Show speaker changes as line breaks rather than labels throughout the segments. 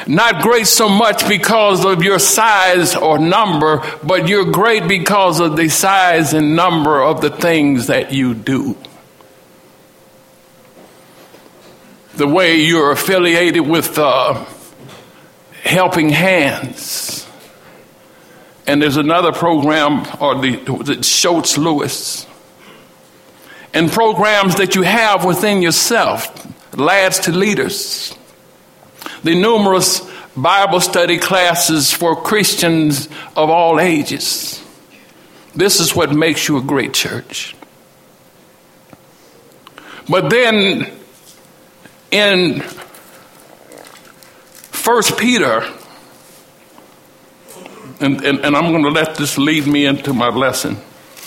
Not great so much because of your size or number, but you're great because of the size and number of the things that you do. The way you're affiliated with Helping Hands. And there's another program, the Schultz Lewis. And programs that you have within yourself, Lads to Leaders. The numerous Bible study classes for Christians of all ages. This is what makes you a great church. But then in 1 Peter, and I'm going to let this lead me into my lesson.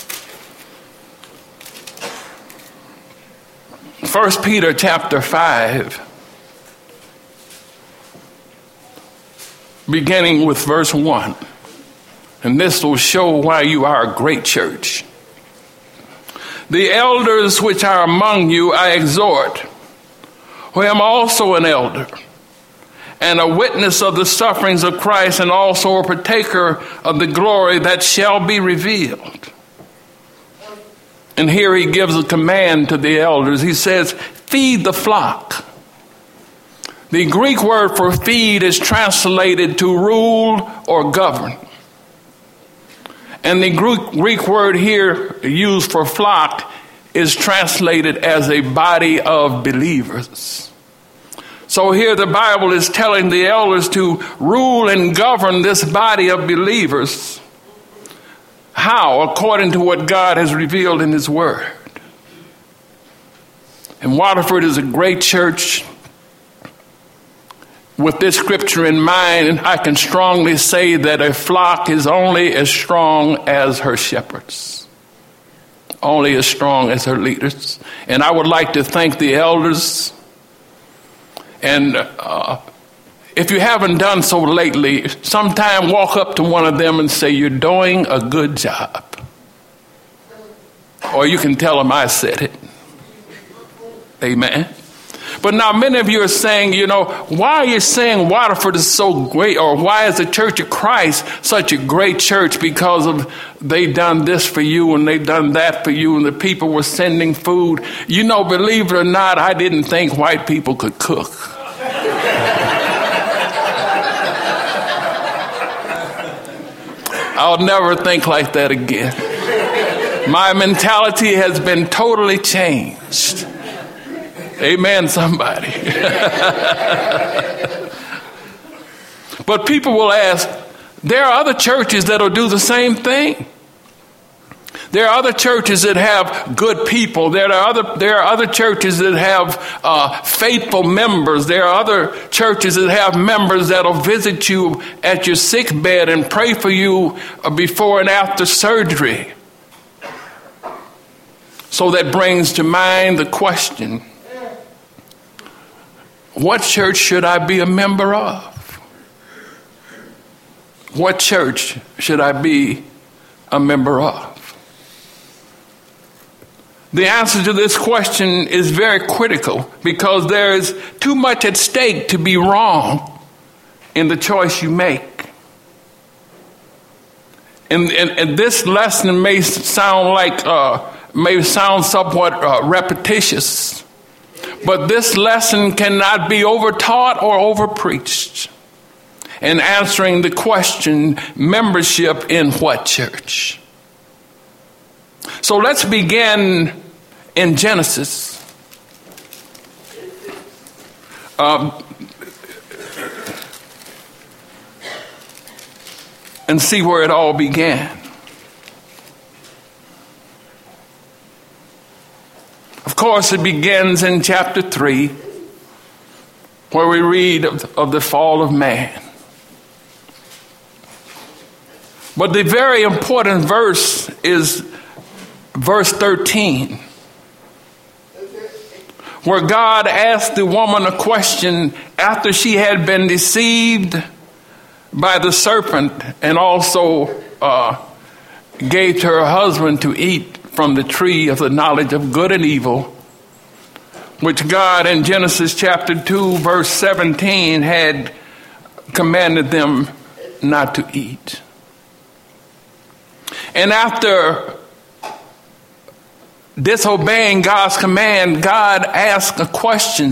1 Peter chapter 5, beginning with verse 1. And this will show why you are a great church. The elders which are among you I exhort, who am also an elder, and a witness of the sufferings of Christ, and also a partaker of the glory that shall be revealed. And here he gives a command to the elders. He says, feed the flock. The Greek word for feed is translated to rule or govern. And the Greek word here used for flock is translated as a body of believers. So here the Bible is telling the elders to rule and govern this body of believers. How? According to what God has revealed in his word. And Waterford is a great church. With this scripture in mind, I can strongly say that a flock is only as strong as her shepherds. Only as strong as her leaders. And I would like to thank the elders. And if you haven't done so lately, sometime walk up to one of them and say, you're doing a good job. Or you can tell them I said it. Amen. But now many of you are saying, why are you saying Waterford is so great? Or why is the Church of Christ such a great church? Because of they done this for you and they done that for you and the people were sending food. Believe it or not, I didn't think white people could cook. I'll never think like that again. My mentality has been totally changed. Amen, somebody. But people will ask, there are other churches that will do the same thing. There are other churches that have good people. There are other churches that have faithful members. There are other churches that have members that will visit you at your sick bed and pray for you before and after surgery. So that brings to mind the question, what church should I be a member of? What church should I be a member of? The answer to this question is very critical because there is too much at stake to be wrong in the choice you make. And this lesson may sound somewhat repetitious. But this lesson cannot be overtaught or overpreached in answering the question, membership in what church? So let's begin in Genesis. And see where it all began. Of course, it begins in chapter 3, where we read of the fall of man. But the very important verse is verse 13, where God asked the woman a question after she had been deceived by the serpent and also gave to her husband to eat from the tree of the knowledge of good and evil, which God in Genesis chapter 2 verse 17 had commanded them not to eat. And after disobeying God's command, God asked a question.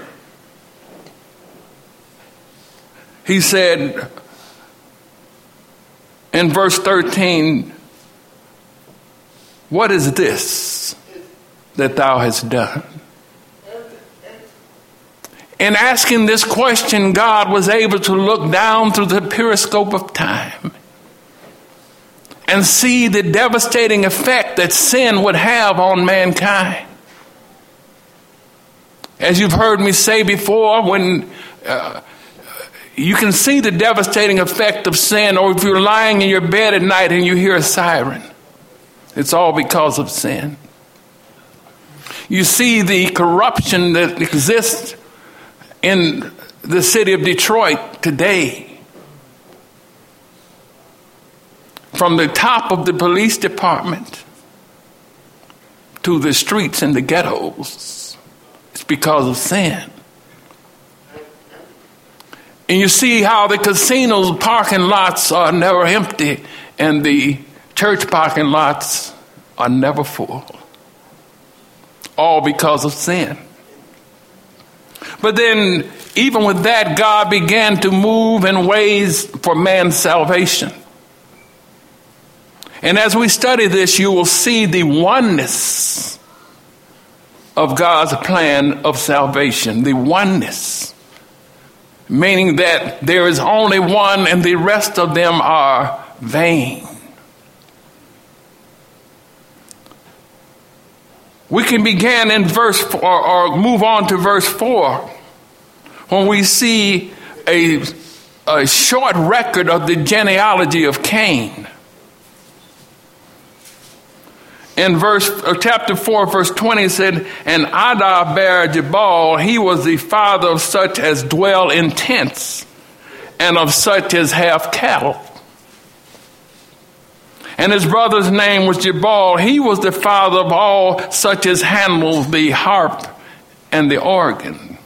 He said in verse 13, "What is this that thou hast done?" In asking this question, God was able to look down through the periscope of time and see the devastating effect that sin would have on mankind. As you've heard me say before, when you can see the devastating effect of sin, or if you're lying in your bed at night and you hear a siren, it's all because of sin. You see the corruption that exists in the city of Detroit today. From the top of the police department to the streets and the ghettos, it's because of sin. And you see how the casino's parking lots are never empty and the church parking lots are never full. All because of sin. But then, even with that, God began to move in ways for man's salvation. And as we study this, you will see the oneness of God's plan of salvation. The oneness. Meaning that there is only one and the rest of them are vain. We can begin in verse 4, or move on to verse 4, when we see a short record of the genealogy of Cain. In chapter 4, verse 20, it said, "And Adah bare Jabal, he was the father of such as dwell in tents, and of such as have cattle. And his brother's name was Jabal. He was the father of all such as handle the harp and the organ.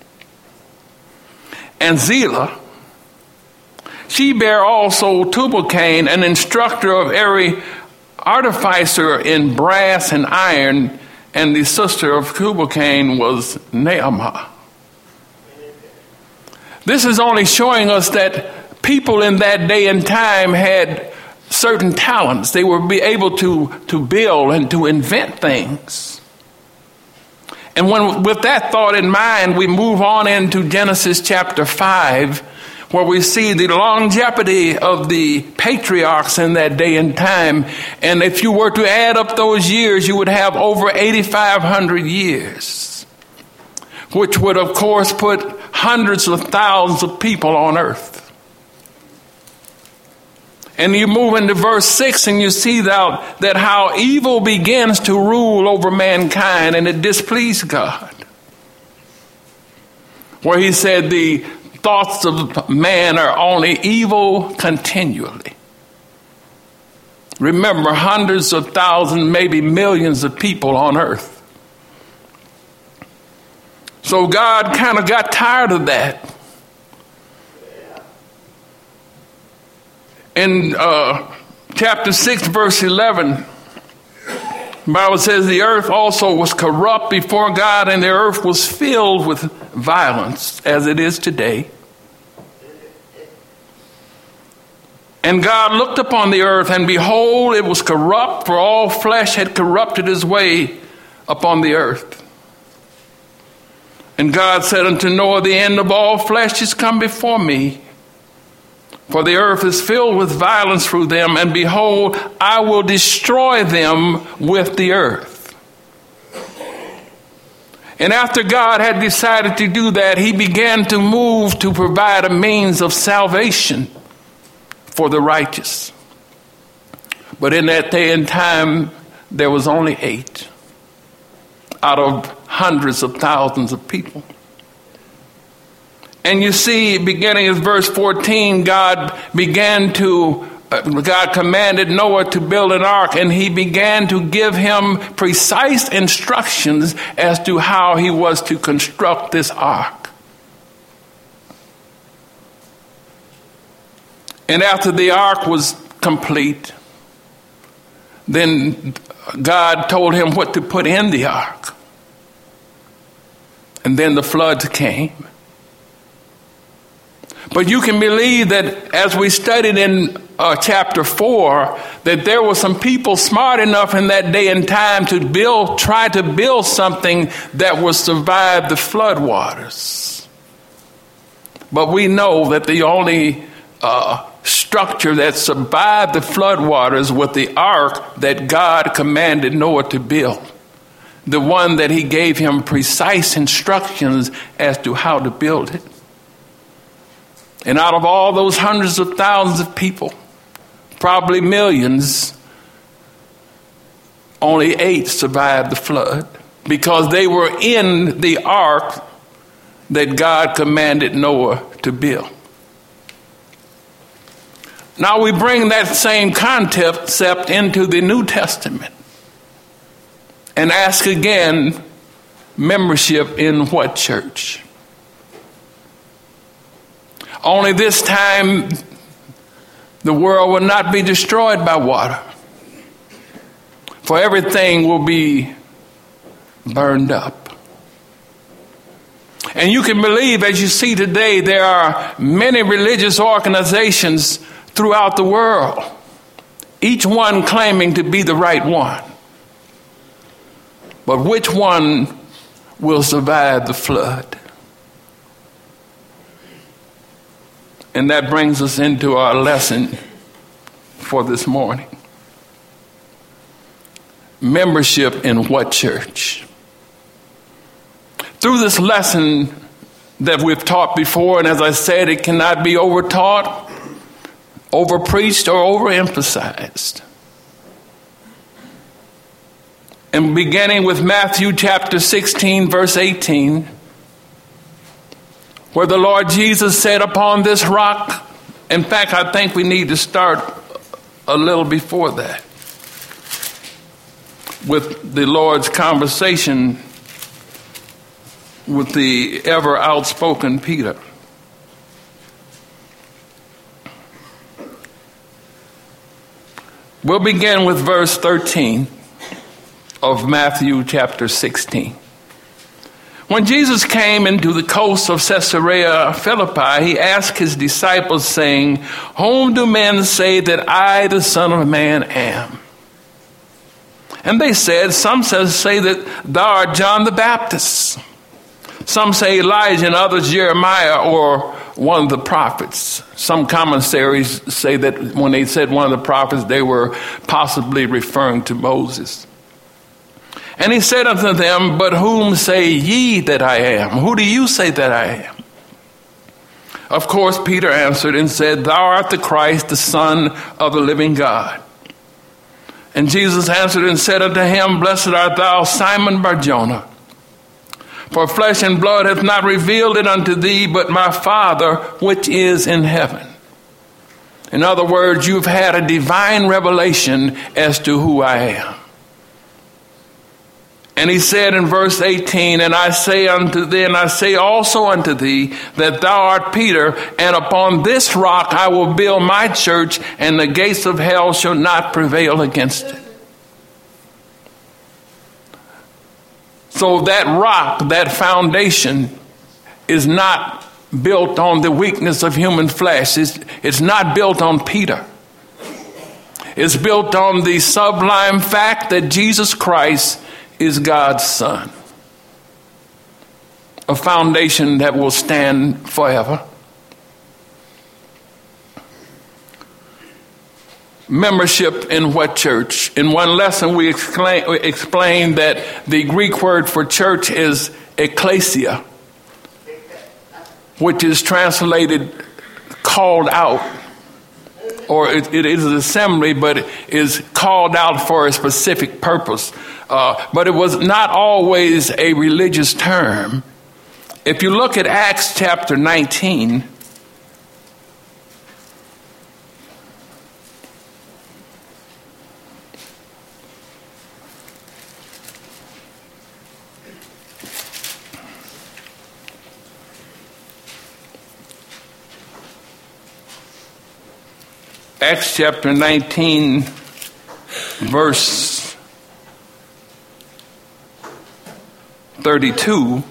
And Zillah, she bare also Tubal-Cain, an instructor of every artificer in brass and iron, and the sister of Tubal-Cain was Naamah." This is only showing us that people in that day and time had certain talents. They were able to build and to invent things. And with that thought in mind, we move on into Genesis chapter 5, where we see the longevity of the patriarchs in that day and time. And if you were to add up those years, you would have over 8,500 years, which would, of course, put hundreds of thousands of people on earth. And you move into verse 6 and you see that how evil begins to rule over mankind, and it displeased God. Where he said the thoughts of man are only evil continually. Remember, hundreds of thousands, maybe millions of people on earth. So God kind of got tired of that. In chapter 6, verse 11, the Bible says, "The earth also was corrupt before God, and the earth was filled with violence, as it is today. And God looked upon the earth, and behold, it was corrupt, for all flesh had corrupted his way upon the earth. And God said unto Noah, The end of all flesh is come before me, for the earth is filled with violence through them, and behold, I will destroy them with the earth." And after God had decided to do that, he began to move to provide a means of salvation for the righteous. But in that day and time, there was only 8 out of hundreds of thousands of people. And you see, beginning in verse 14, God commanded Noah to build an ark, and he began to give him precise instructions as to how he was to construct this ark. And after the ark was complete, then God told him what to put in the ark. And then the floods came. But you can believe that as we studied in chapter 4, that there were some people smart enough in that day and time to try to build something that would survive the flood waters. But we know that the only structure that survived the flood waters was the ark that God commanded Noah to build. The one that he gave him precise instructions as to how to build it. And out of all those hundreds of thousands of people, probably millions, only 8 survived the flood because they were in the ark that God commanded Noah to build. Now we bring that same concept into the New Testament and ask again, membership in what church? Only this time, the world will not be destroyed by water, for everything will be burned up. And you can believe, as you see today, there are many religious organizations throughout the world, each one claiming to be the right one. But which one will survive the flood? And that brings us into our lesson for this morning. Membership in what church? Through this lesson that we've taught before, and as I said, it cannot be overtaught, overpreached, or overemphasized. And beginning with Matthew chapter 16, verse 18, where the Lord Jesus said, upon this rock. In fact, I think we need to start a little before that with the Lord's conversation with the ever outspoken Peter. We'll begin with verse 13 of Matthew chapter 16. When Jesus came into the coast of Caesarea Philippi, he asked his disciples, saying, whom do men say that I, the Son of Man, am? And they said, some say that thou art John the Baptist. Some say Elijah, and others Jeremiah, or one of the prophets. Some commentaries say that when they said one of the prophets, they were possibly referring to Moses. And he said unto them, but whom say ye that I am? Who do you say that I am? Of course, Peter answered and said, thou art the Christ, the Son of the living God. And Jesus answered and said unto him, blessed art thou, Simon Bar-Jonah. For flesh and blood hath not revealed it unto thee, but my Father which is in heaven. In other words, you've had a divine revelation as to who I am. And he said in verse 18, and I say also unto thee, that thou art Peter, and upon this rock I will build my church, and the gates of hell shall not prevail against it. So that rock, that foundation, is not built on the weakness of human flesh. It's not built on Peter. It's built on the sublime fact that Jesus Christ is God's Son. A foundation that will stand forever. Membership in what church? In one lesson we explained that the Greek word for church is ecclesia, which is translated called out. Or it is an assembly, but it is called out for a specific purpose. But it was not always a religious term. If you look at Acts chapter 19, Acts chapter 19, verse 32,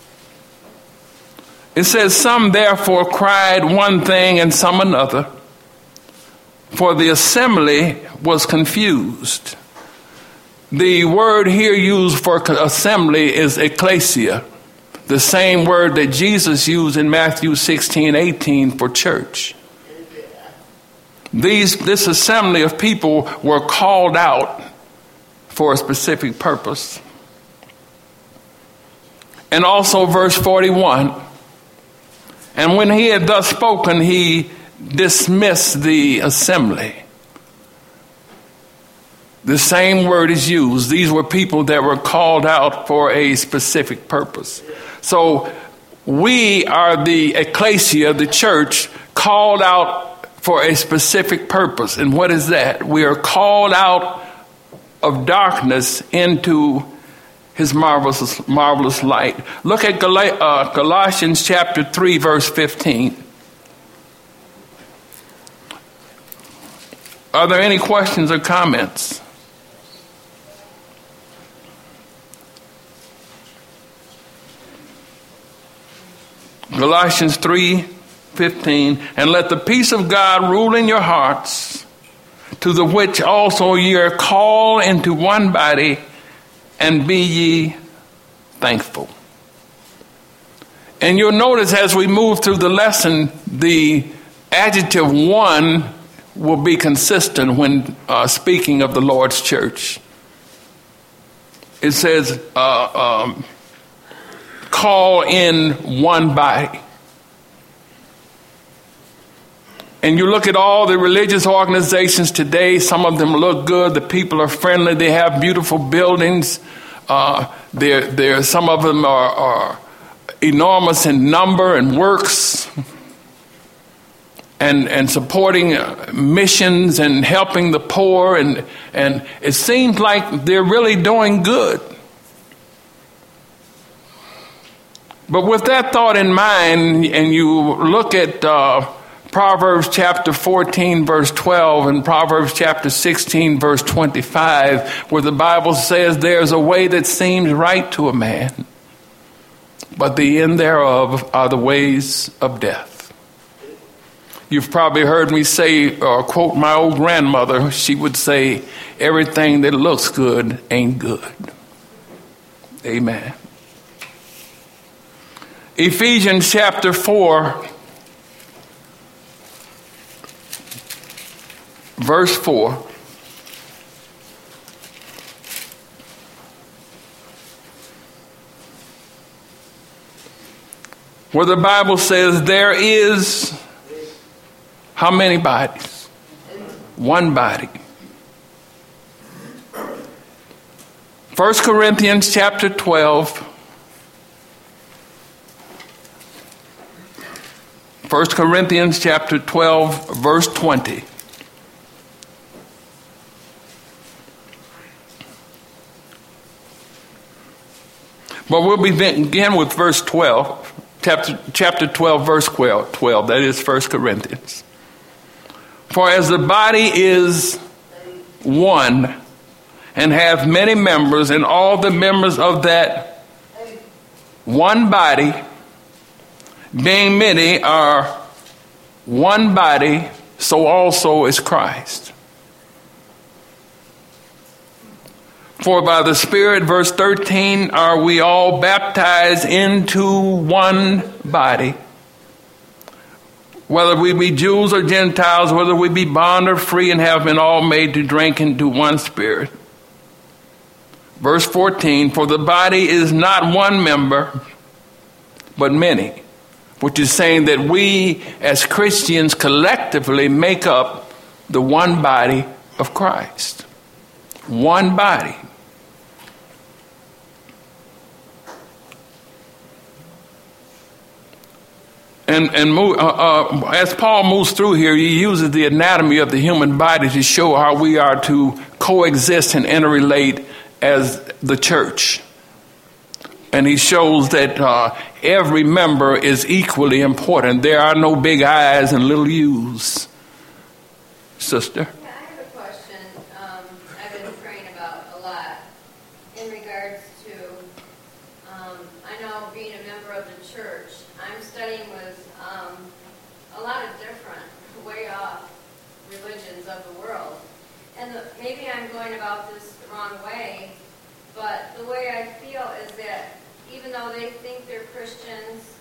it says, some therefore cried one thing and some another, for the assembly was confused. The word here used for assembly is ecclesia, the same word that Jesus used in Matthew 16:18 for church. This assembly of people were called out for a specific purpose. And also verse 41, and when he had thus spoken, he dismissed the assembly. The same word is used. These were people that were called out for a specific purpose. So we are the ecclesia, the church, called out for a specific purpose. And what is that? We are called out of darkness into his marvelous light. Look at Colossians chapter 3, verse 15. Are there any questions or comments? Colossians 3:15, and let the peace of God rule in your hearts, to the which also ye are called into one body, and be ye thankful. And you'll notice as we move through the lesson, the adjective one will be consistent when speaking of the Lord's church. It says, call in one body. And you look at all the religious organizations today, some of them look good, the people are friendly, they have beautiful buildings. Some of them are enormous in number and works, and supporting missions and helping the poor, and it seems like they're really doing good. But with that thought in mind, and you look at Proverbs chapter 14, verse 12, and Proverbs chapter 16, verse 25, where the Bible says there's a way that seems right to a man, but the end thereof are the ways of death. You've probably heard me say, or quote my old grandmother, she would say, everything that looks good ain't good. Amen. Ephesians chapter 4, verse 4. Where the Bible says there is how many bodies? One body. 1 Corinthians chapter 12. 1 Corinthians chapter 12, verse 20. But we'll begin with verse 12, chapter 12, verse 12. That is 1 Corinthians. For as the body is one, and hath many members, and all the members of that one body, being many, are one body, so also is Christ. For by the Spirit, verse 13, are we all baptized into one body, whether we be Jews or Gentiles, whether we be bond or free, and have been all made to drink into one Spirit. Verse 14, for the body is not one member, but many, which is saying that we as Christians collectively make up the one body of Christ. One body. And as Paul moves through here, he uses the anatomy of the human body to show how we are to coexist and interrelate as the church. And he shows that every member is equally important. There are no big I's and little U's. Sister?
Yeah, I have a question I've been praying about a lot in regards to, I know being a member of the church, I'm studying with a lot of different way off religions of the world. And maybe I'm going about this the wrong way, but the way I feel is that even though they think they're Christians,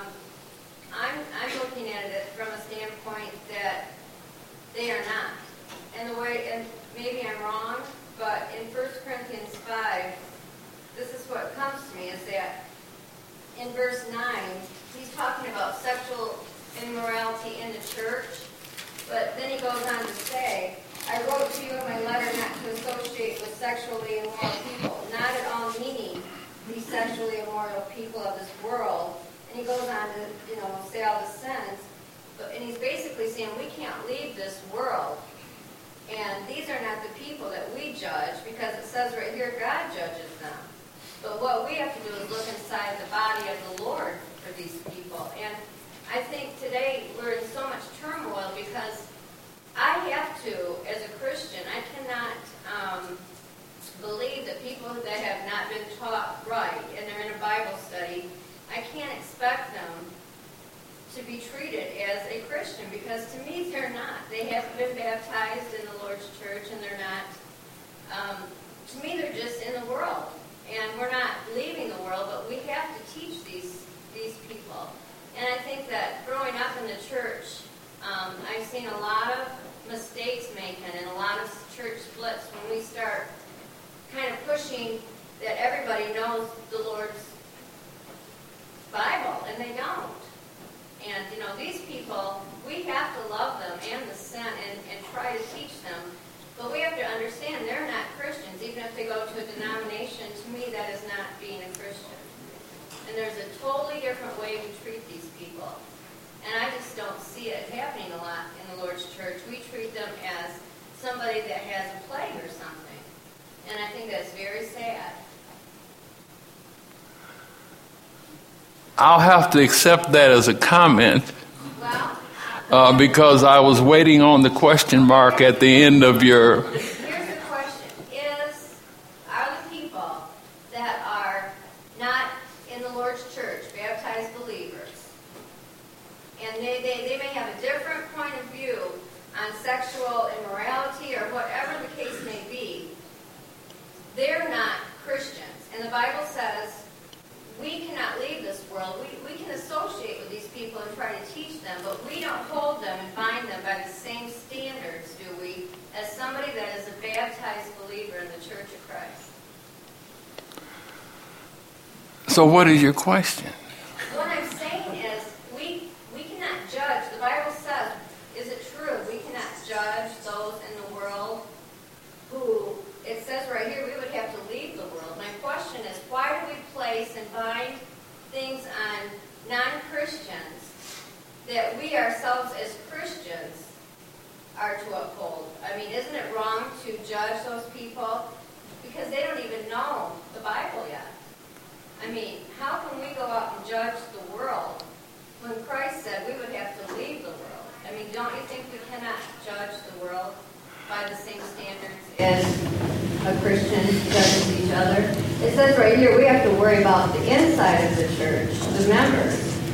I'm looking at it from a standpoint that they are not. And maybe I'm wrong, but in 1 Corinthians 5, this is what comes to me, is that in verse 9, he's talking about sexual immorality in the church, but then he goes on to say, I wrote to you in my letter not to associate with sexually immoral people, not at all meaning these sexually immoral people of this world. And he goes on to, say all the sins, and he's basically saying we can't leave this world. And these are not the people that we judge, because it says right here God judges them. But what we have to do is look inside the body of the Lord for these people. And I think today we're in so much turmoil because I have to, as a Christian, I cannot believe that people that have not been taught right and they're in a Bible study, I can't expect them to be treated as a Christian, because to me they're not. They haven't been baptized in the Lord's church, and they're not. To me, they're just in the world, and we're not leaving the world, but we have to teach these people. And I think that growing up in the church, I've seen a lot of mistakes making and a lot of church splits when we start kind of pushing that everybody knows the Lord's Bible, and they don't. And, these people, we have to love them and the sin and try to teach them. But we have to understand they're not Christians. Even if they go to a denomination, to me that is not being a Christian. And there's a totally different way we treat these people. And I just don't see it happening a lot in the Lord's church. We treat them as somebody that has a plague or something. And I think that's very sad.
I'll have to accept that as a comment, because I was waiting on the question mark at the end of your...
Here's the question. Are the people that are not in the Lord's church baptized believers, and they may have a different point of view on sexual immorality or whatever the case may be, they're not Christians. And the Bible says we cannot leave this world. We can associate with these people and try to teach them, but we don't hold them and bind them by the same standards, do we, as somebody that is a baptized believer in the Church of Christ.
So what is your question?
What I'm saying is we cannot judge. The Bible says, is it true, we cannot judge those in the world who, it says right here, we would have to leave the world. My question is, why do we place and bind things on non-Christians that we ourselves as Christians are to uphold? I mean, isn't it wrong to judge those people? Because they don't even know the Bible yet. I mean, how can we go out and judge the world when Christ said we would have to leave the world? I mean, don't you think we cannot judge the world by the same standards as a Christian judges each other? It says right here we have to worry about the inside of the church, the members.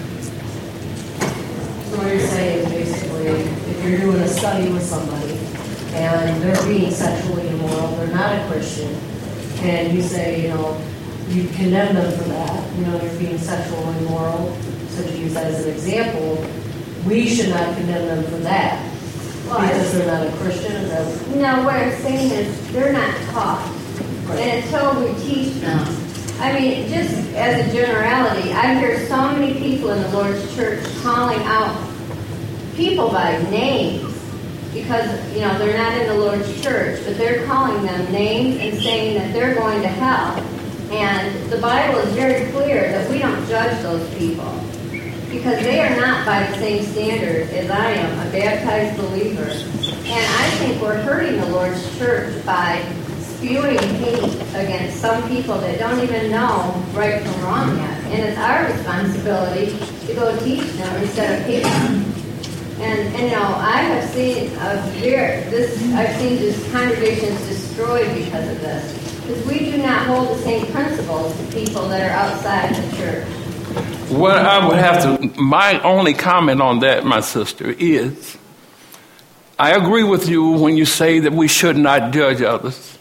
So what you're saying is basically, if you're doing a study with somebody and they're being sexually immoral, they're not a Christian, and you say, you condemn them for that, you're being sexually immoral, so to use that as an example, we should not condemn them for that. Because they're not a Christian?
No, what I'm saying is they're not taught. Right. And until we teach them. I mean, just as a generality, I hear so many people in the Lord's church calling out people by names because, they're not in the Lord's church, but they're calling them names and saying that they're going to hell. And the Bible is very clear that we don't judge those people, because they are not by the same standard as I am, a baptized believer. And I think we're hurting the Lord's church by spewing hate against some people that don't even know right from wrong yet. And it's our responsibility to go teach them instead of hate them. And And I have seen I've seen this congregations destroyed because of this. Because we do not hold the same principles to people that are outside the church.
Well, I would have to, my only comment on that, my sister, is I agree with you when you say that we should not judge others.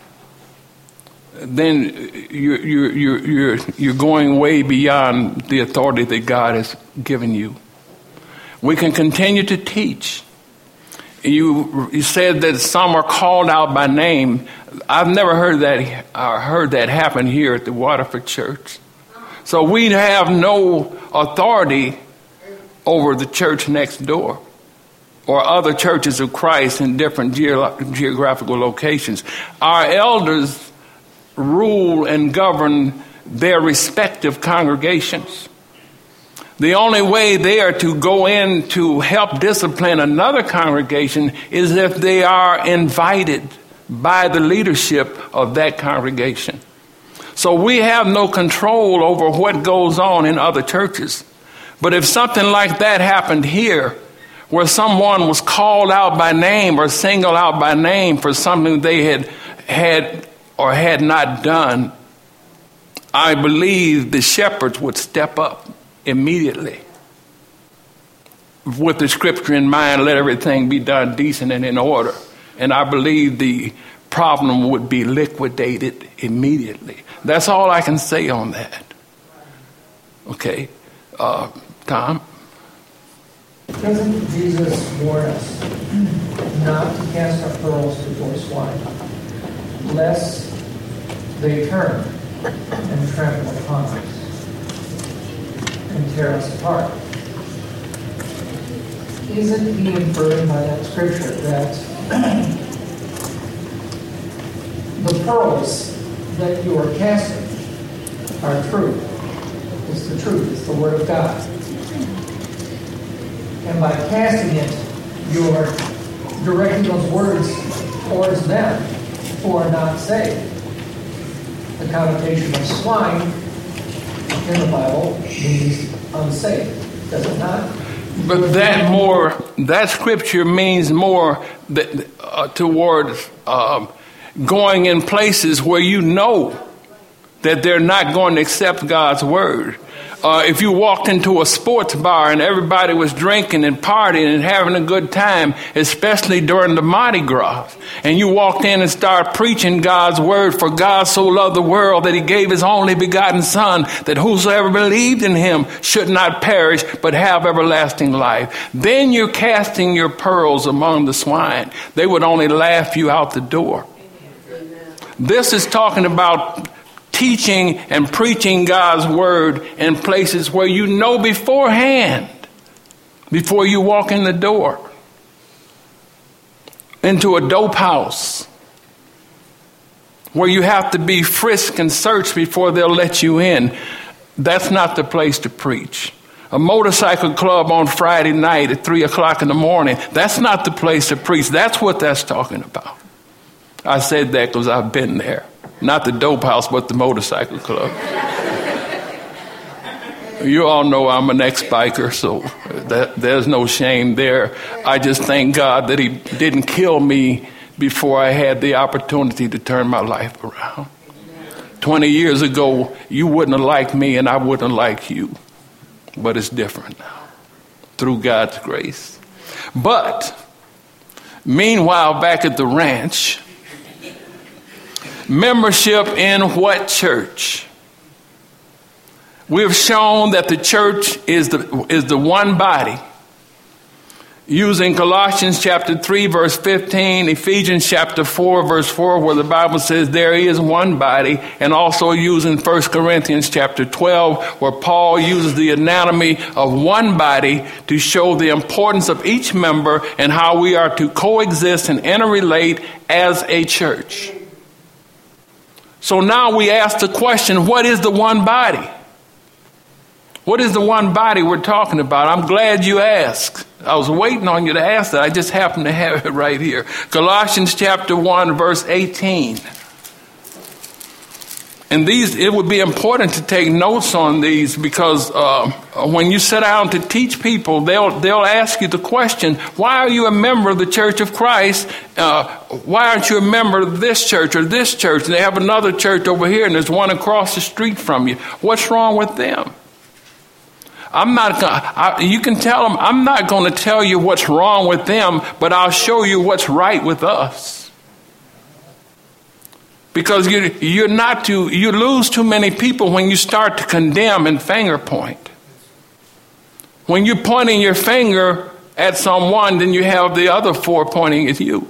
Then you're going way beyond the authority that God has given you. We can continue to teach. You said that some are called out by name. I've never heard that happen here at the Waterford Church. So we have no authority over the church next door or other churches of Christ in different geographical locations. Our elders rule and govern their respective congregations. The only way they are to go in to help discipline another congregation is if they are invited by the leadership of that congregation. So we have no control over what goes on in other churches. But if something like that happened here, where someone was called out by name or singled out by name for something they had or had not done, I believe the shepherds would step up immediately. With the scripture in mind, let everything be done decent and in order. And I believe the problem would be liquidated immediately. That's all I can say on that. Okay. Tom?
Doesn't Jesus warn us not to cast our pearls before swine, lest they turn and trample upon us and tear us apart? Isn't he inferring by that scripture that the pearls that you are casting are true? It's the truth. It's the Word of God. And by casting it, you're directing those words towards them who are not saved. The connotation of swine in the Bible means unsaved, does it not?
But that scripture means more towards going in places where you know that they're not going to accept God's word. If you walked into a sports bar and everybody was drinking and partying and having a good time, especially during the Mardi Gras, and you walked in and started preaching God's word, for God so loved the world that he gave his only begotten Son, that whosoever believed in him should not perish but have everlasting life. Then you're casting your pearls among the swine. They would only laugh you out the door. This is talking about teaching and preaching God's word in places where you know beforehand, before you walk in the door, into a dope house, where you have to be frisked and searched before they'll let you in. That's not the place to preach. A motorcycle club on Friday night at 3 o'clock in the morning, that's not the place to preach. That's what that's talking about. I said that because I've been there. Not the dope house, but the motorcycle club. You all know I'm an ex-biker, so there's no shame there. I just thank God that he didn't kill me before I had the opportunity to turn my life around. 20 years ago, you wouldn't have liked me and I wouldn't have liked you. But it's different now, through God's grace. But, meanwhile, back at the ranch, membership in what church? We've shown that the church is the one body. Using Colossians chapter 3 verse 15, Ephesians chapter 4 verse 4, where the Bible says there is one body, and also using 1 Corinthians chapter 12, where Paul uses the anatomy of one body to show the importance of each member and how we are to coexist and interrelate as a church. So now we ask the question, what is the one body? What is the one body we're talking about? I'm glad you asked. I was waiting on you to ask that. I just happen to have it right here. Colossians chapter 1, verse 18. And it would be important to take notes on these, because when you sit down to teach people, they'll ask you the question, why are you a member of the Church of Christ? Why aren't you a member of this church or this church? And they have another church over here and there's one across the street from you. What's wrong with them? You can tell them, I'm not going to tell you what's wrong with them, but I'll show you what's right with us. Because you lose too many people when you start to condemn and finger point. When you're pointing your finger at someone, then you have the other four pointing at you.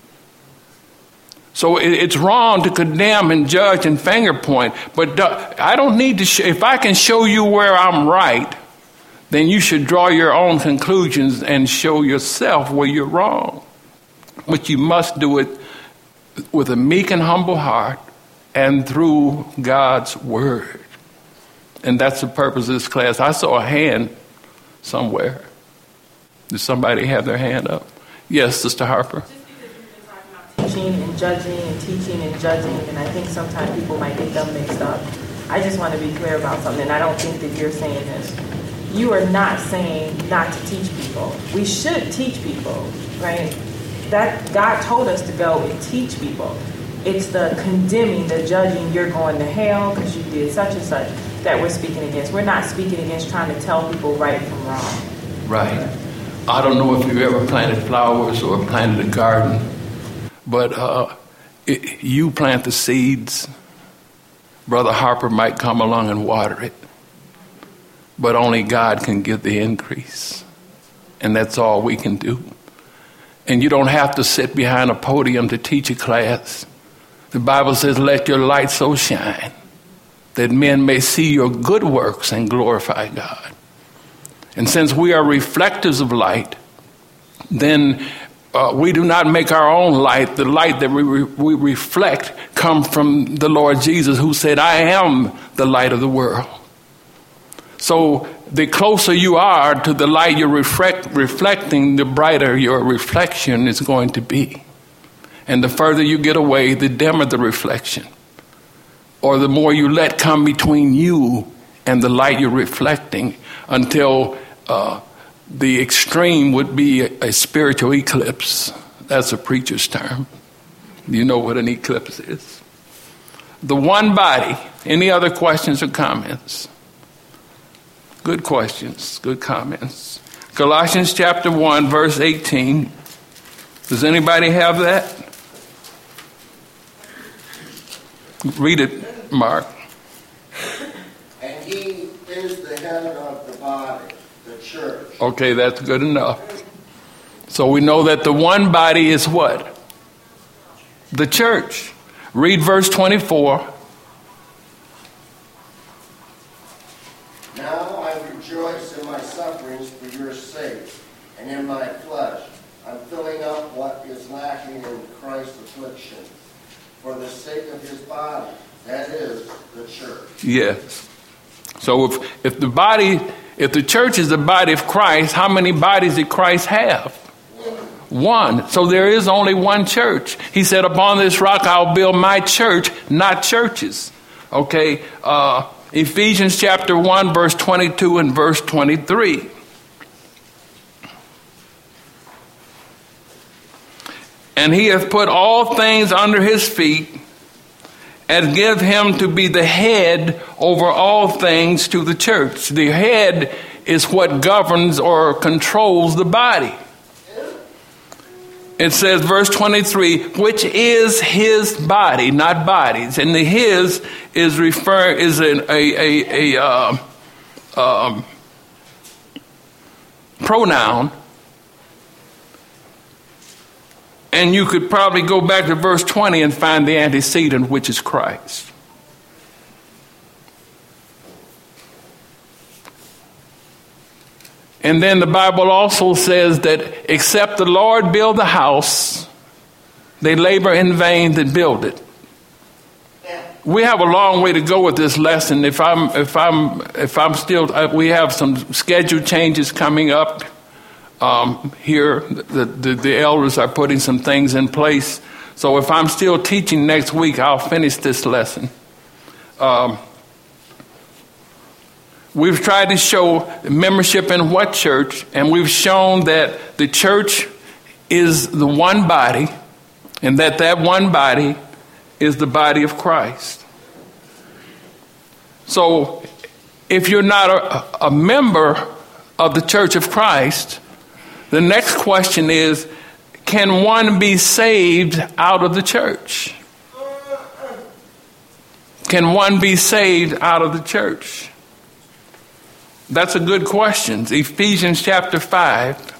So it's wrong to condemn and judge and finger point. But I don't need to if I can show you where I'm right, then you should draw your own conclusions and show yourself where you're wrong. But you must do it with a meek and humble heart and through God's word. And that's the purpose of this class. I saw a hand somewhere. Did somebody have their hand up? Yes, Sister Harper.
Just because we've been talking about teaching and judging and teaching and judging, and I think sometimes people might get them mixed up. I just want to be clear about something, and I don't think that you're saying this. You are not saying not to teach people. We should teach people, right? That God told us to go and teach people. It's the condemning, the judging, you're going to hell because you did such and such, that we're speaking against. We're not speaking against trying to tell people right from wrong.
Right. I don't know if you've ever planted flowers or planted a garden, but you plant the seeds. Brother Harper might come along and water it, but only God can give the increase. And that's all we can do. And you don't have to sit behind a podium to teach a class. The Bible says, let your light so shine that men may see your good works and glorify God. And since we are reflectors of light, then we do not make our own light. The light that we reflect comes from the Lord Jesus, who said, I am the light of the world. So the closer you are to the light you're reflecting, the brighter your reflection is going to be. And the further you get away, the dimmer the reflection. Or the more you let come between you and the light you're reflecting, until the extreme would be a spiritual eclipse. That's a preacher's term. You know what an eclipse is. The one body. Any other questions or comments? Good questions, good comments. Colossians chapter 1, verse 18. Does anybody have that? Read it, Mark.
And he is the head of the body, the church.
Okay, that's good enough. So we know that the one body is what? The church. Read verse 24.
Now I rejoice in my sufferings for your sake, and in my flesh I'm filling up what is lacking in Christ's affliction, for the sake of his body, that is, the church.
Yes. So if the church is the body of Christ, how many bodies did Christ have? One. So there is only one church. He said, upon this rock I'll build my church, not churches. Okay. Ephesians chapter 1, verse 22 and verse 23. And he hath put all things under his feet, and give him to be the head over all things to the church. The head is what governs or controls the body. It says, verse 23, which is his body, not bodies. And the his is a pronoun. And you could probably go back to verse 20 and find the antecedent, which is Christ. And then the Bible also says that except the Lord build the house, they labor in vain that build it. We have a long way to go with this lesson. If I'm still, we have some schedule changes coming up. Here, the elders are putting some things in place. So if I'm still teaching next week, I'll finish this lesson. we've tried to show membership in what church, and we've shown that the church is the one body, and that one body is the body of Christ. So if you're not a member of the Church of Christ, the next question is, can one be saved out of the church? Can one be saved out of the church? That's a good question. Ephesians chapter 5,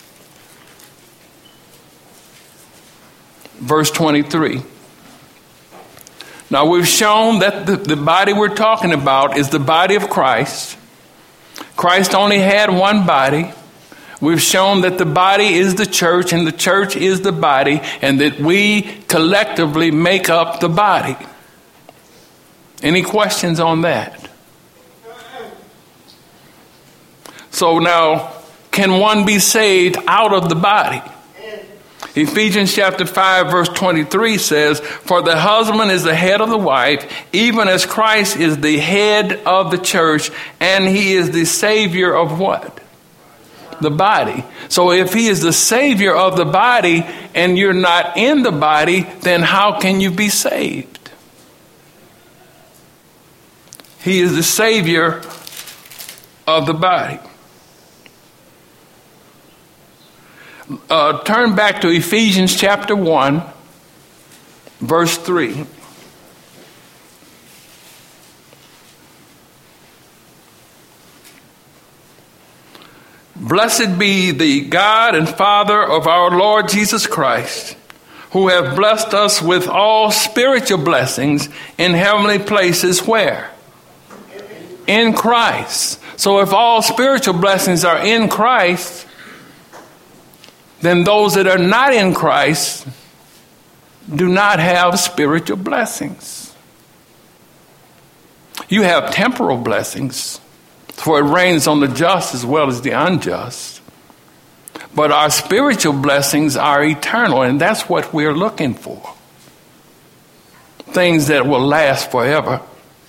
verse 23. Now we've shown that the body we're talking about is the body of Christ. Christ only had one body. We've shown that the body is the church and the church is the body, and that we collectively make up the body. Any questions on that? So now, can one be saved out of the body? Ephesians chapter 5 verse 23 says, "For the husband is the head of the wife, even as Christ is the head of the church, and he is the Savior of" what? The body. So if he is the Savior of the body and you're not in the body, then how can you be saved? He is the Savior of the body. Turn back to Ephesians chapter 1, verse 3. "Blessed be the God and Father of our Lord Jesus Christ, who have blessed us with all spiritual blessings in heavenly places." Where? In Christ. So if all spiritual blessings are in Christ, then those that are not in Christ do not have spiritual blessings. You have temporal blessings, for it rains on the just as well as the unjust. But our spiritual blessings are eternal, and that's what we're looking for. Things that will last forever.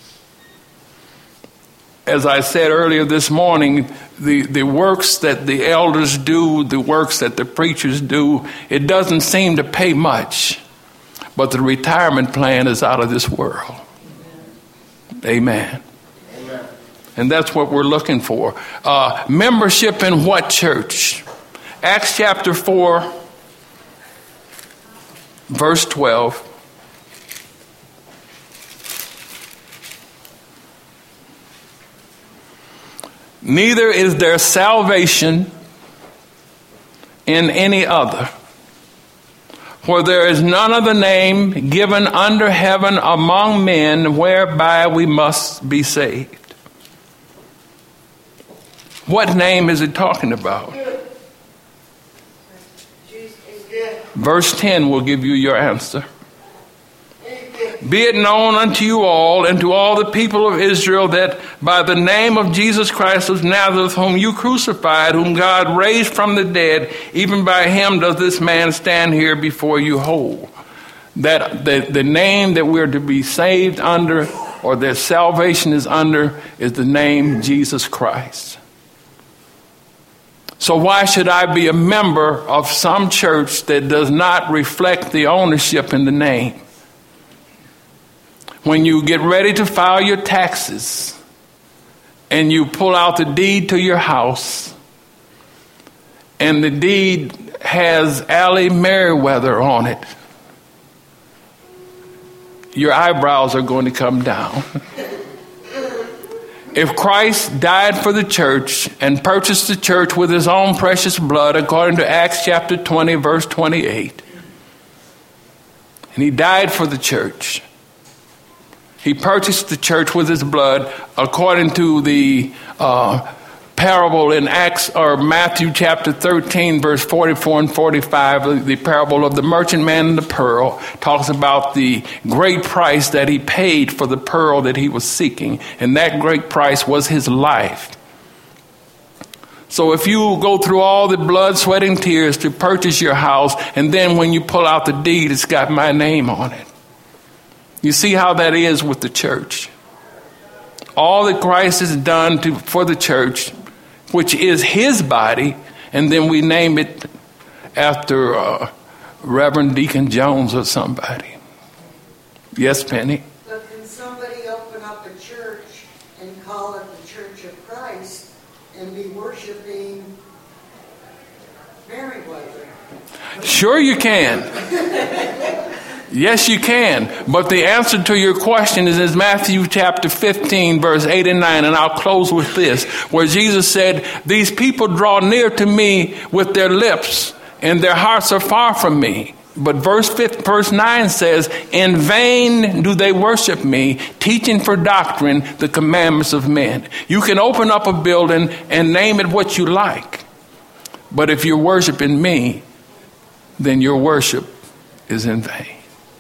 As I said earlier this morning, the works that the elders do, the works that the preachers do, it doesn't seem to pay much. But the retirement plan is out of this world. Amen. Amen. And that's what we're looking for. Membership in what church? Acts chapter 4, verse 12. "Neither is there salvation in any other, for there is none other name given under heaven among men whereby we must be saved." What name is it talking about? Verse 10 will give you your answer. "Be it known unto you all and to all the people of Israel that by the name of Jesus Christ of Nazareth, whom you crucified, whom God raised from the dead, even by him does this man stand here before you whole." That the name that we're to be saved under, or that salvation is under, is the name Jesus Christ. So why should I be a member of some church that does not reflect the ownership in the name? When you get ready to file your taxes and you pull out the deed to your house, and the deed has Allie Merriweather on it, your eyebrows are going to come down. If Christ died for the church and purchased the church with his own precious blood, according to Acts chapter 20, verse 28, and he died for the church, he purchased the church with his blood, according to the parable in Acts or Matthew chapter 13, verse 44 and 45. The parable of the merchant man and the pearl talks about the great price that he paid for the pearl that he was seeking, and that great price was his life. So if you go through all the blood, sweat, and tears to purchase your house, and then when you pull out the deed, it's got my name on it. You see how that is with the church. all that Christ has done for the church, which is his body, and then we name it after Reverend Deacon Jones or somebody. Yes, Penny?
But can somebody open up a church and call it the Church of Christ and be worshiping Merriweather?
Sure you can. Yes, you can. But the answer to your question is in Matthew chapter 15, verse 8 and 9. And I'll close with this, where Jesus said, these people draw near to me with their lips, and their hearts are far from me. But verse 9 says, in vain do they worship me, teaching for doctrine the commandments of men. You can open up a building and name it what you like. But if you're worshiping me, then your worship is in vain.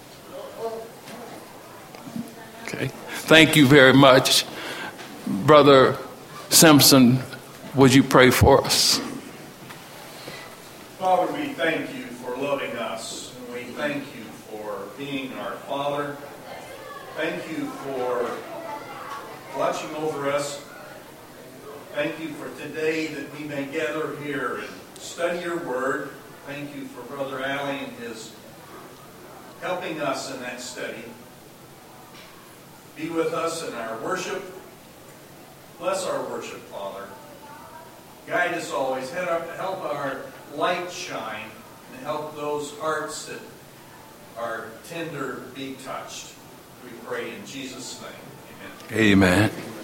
Okay. Thank you very much. Brother Simpson, would you pray for us?
Father, we thank you for loving us. And we thank you for being our Father. Thank you for watching over us. Thank you for today that we may gather here and study your word. Thank you for Brother Alley and his helping us in that study. Be with us in our worship. Bless our worship, Father. Guide us always. Help our light shine and help those hearts that are tender be touched. We pray in Jesus' name. Amen.
Amen.